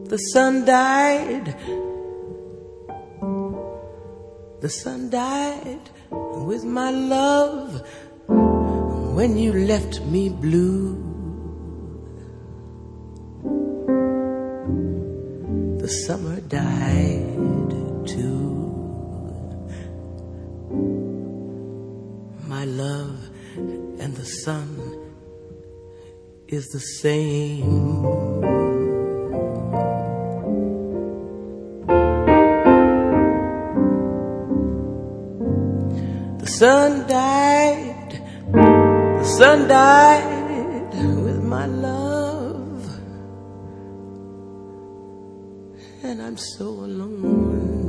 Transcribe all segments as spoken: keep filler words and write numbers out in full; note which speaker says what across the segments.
Speaker 1: The sun died. The sun died with my love when you left me blue. The summer died too. My love and the sun is the same. The sun died, the sun died with my love, and I'm so alone.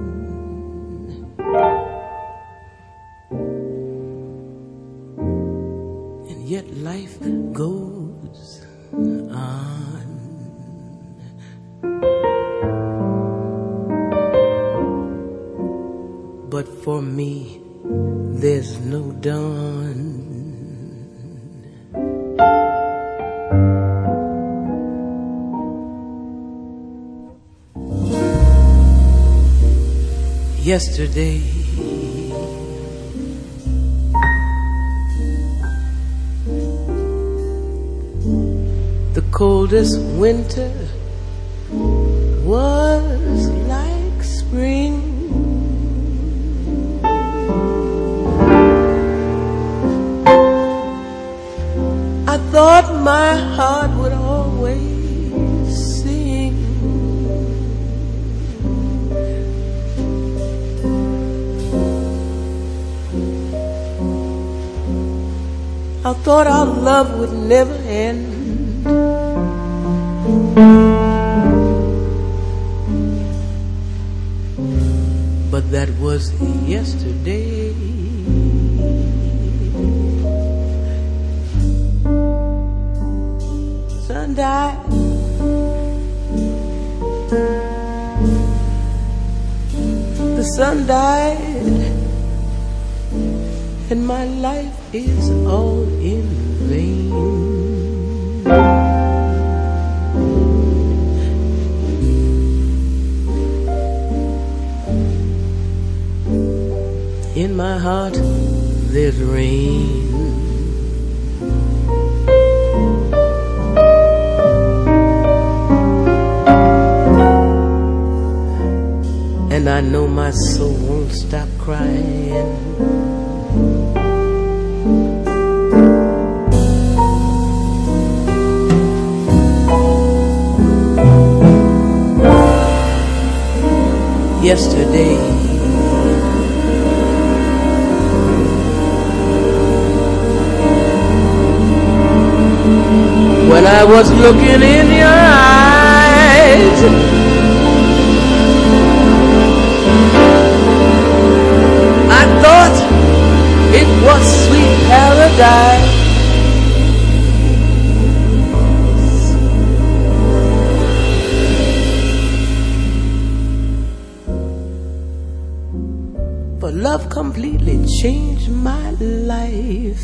Speaker 1: And yet life goes on. But for me, there's no dawn. Yesterday, the coldest winter was like spring. I thought my heart would always sing. I thought our love would never end. But that was yesterday. Sun died. The sun died, and my life is all in vain. In my heart there's rain. And I know my soul won't stop crying. Yesterday, when I was looking in your eyes, I thought it was sweet paradise. But love completely changed my life.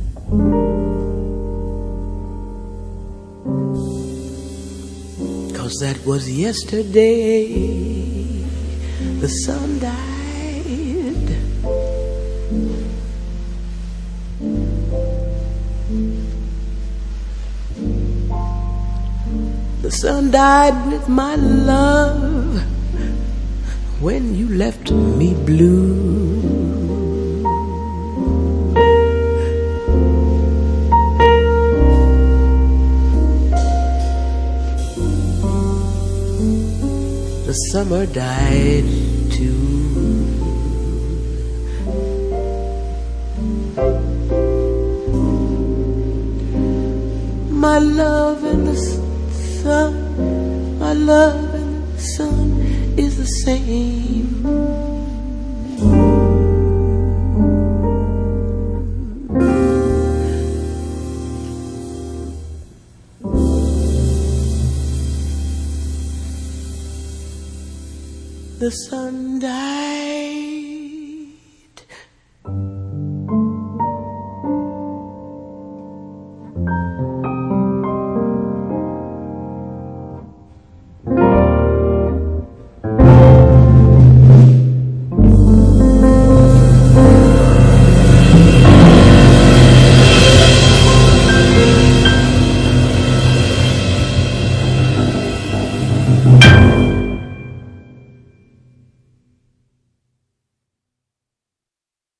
Speaker 1: Cause that was yesterday. The sun died. The sun died with my love when you left me blue. The summer died too. My love and the sun, my love and the sun is the same. The sun died.